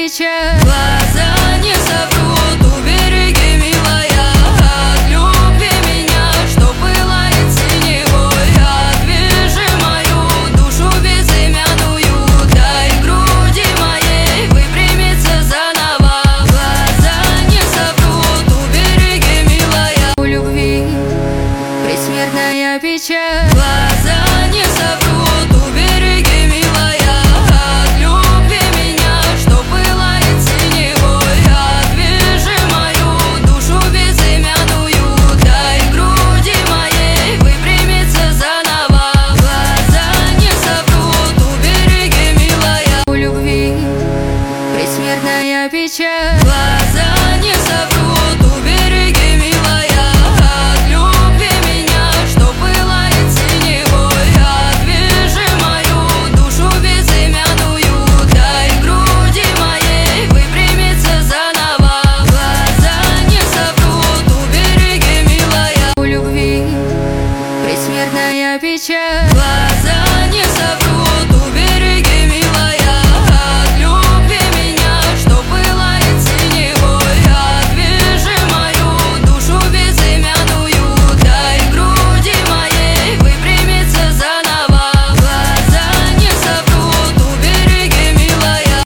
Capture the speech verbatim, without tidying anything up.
печаль. Глаза не соврут, убереги, милая, от любви меня, что пылает синевой. Отвяжи мою душу безымянную, дай груди моей выпрямиться заново. Глаза не соврут, убереги, милая, у любви предсмертная печаль. Глаза не соврут, убереги, милая, от любви меня, что пылает синевой. Отвяжи мою душу безымянную, дай груди моей выпрямиться заново. Глаза не соврут, убереги, милая, у любви предсмертная печаль.